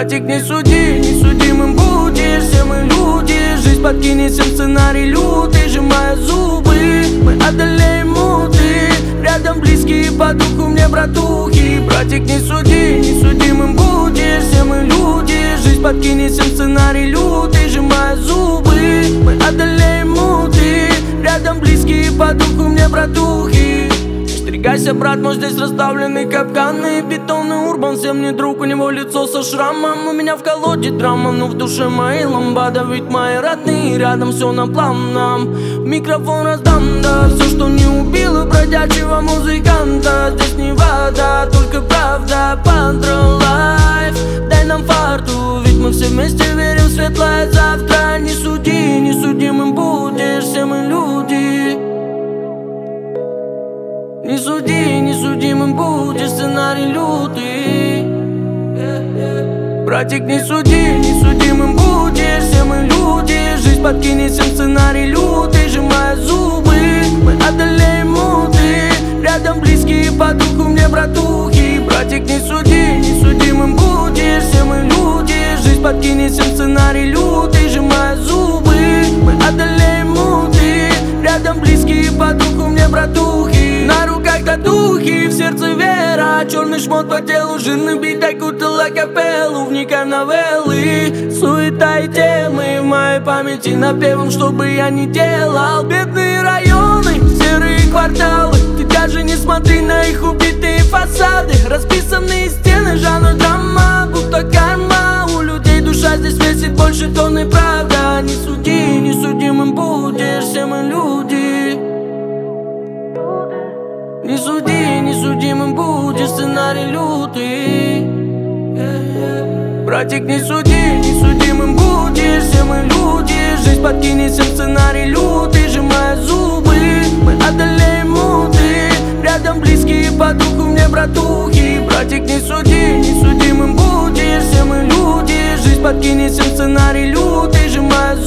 Братик, не суди, несудимым будешь. Все мы люди, жизнь подкинет всем сценарий лютый. Сжимая зубы, мы одолеем муты. Рядом близкие по духу мне братухи. Братик, не суди, несудимым будешь. Все мы люди, жизнь подкинет всем сценарий лютый. Сжимая зубы, мы одолеем муты. Рядом близкие по духу мне братухи. Остерегайся, брат, но здесь расставлены капканы. Бетонный урбан, всем не друг, у него лицо со шрамом. У меня в колоде драма, но в душе мои ламбада. Ведь мои родные рядом, все на плавном. Микрофон раздам, да, все, что не убило бродячего музыканта. Здесь не вода, только правда, пантролайф. Дай нам фарту, ведь мы все вместе верим в светлое завтра. Не суди, несудимым будешь, все мы люди. Не суди, несудимым будешь, сценарий лютый. Братик, не суди, несудимым будешь. Все мы люди, жизнь подкинет всем сценарий лютый. Сжимая зубы, мы одолеем муты. Рядом близкие по духу мне братухи. Братик, не суди, несудимым будешь. Все мы люди, жизнь подкинет всем сценарий лютый. Сжимая зубы, мы одолеем муты. Рядом близкие по духу мне братухи. На руках татухи, в сердце вера. Черный шмот по телу, жирный бит окутал акапеллу. Вникай в новеллы, суета и темы в моей памяти напевом, что бы я ни делал. Бедные районы, серые кварталы. Ты даже не смотри на их убитые фасады. Расписанные стены, жанр драма, будто карма. У людей душа здесь весит больше тонны, правда. Не суди, несудимым будешь, все мы люди. Не суди, несудимым будешь, сценарий лютый. Братик, не суди, несудимым будешь. Все мы люди, жизнь подкинет всем сценарий лютый. Сжимая зубы, мы одолеем муты. Рядом близкие по духу мне братухи. Братик, не суди, несудимым будешь. Все мы люди, жизнь подкинет всем сценарий лютый. Сжимая